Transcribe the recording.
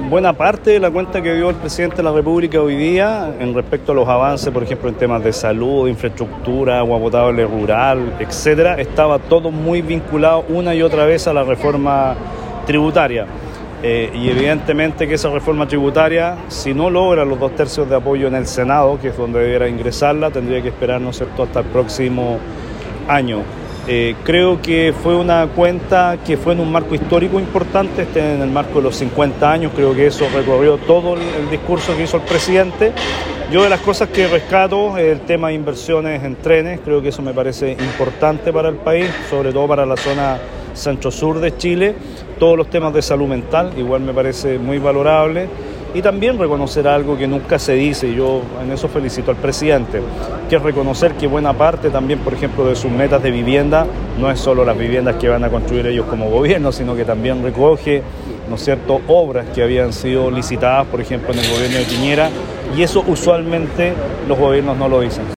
buena parte de la cuenta que dio el presidente de la República hoy día en respecto a los avances, por ejemplo, en temas de salud, infraestructura, agua potable rural, etcétera, estaba todo muy vinculado una y otra vez a la reforma tributaria. Y evidentemente que esa reforma tributaria, si no logra los 2/3 de apoyo en el Senado, que es donde debiera ingresarla, tendría que esperar, ¿no es cierto?, hasta el próximo año. Creo que fue una cuenta que fue en un marco histórico importante, en el marco de los 50 años, creo que eso recorrió todo el discurso que hizo el presidente. Yo de las cosas que rescato, el tema de inversiones en trenes, creo que eso me parece importante para el país, sobre todo para la zona centro-sur de Chile. Todos los temas de salud mental, igual me parece muy valorable. Y también reconocer algo que nunca se dice, y yo en eso felicito al presidente, que es reconocer que buena parte también, por ejemplo, de sus metas de vivienda, no es solo las viviendas que van a construir ellos como gobierno, sino que también recoge, ¿no es cierto?, obras que habían sido licitadas, por ejemplo, en el gobierno de Piñera, y eso usualmente los gobiernos no lo dicen.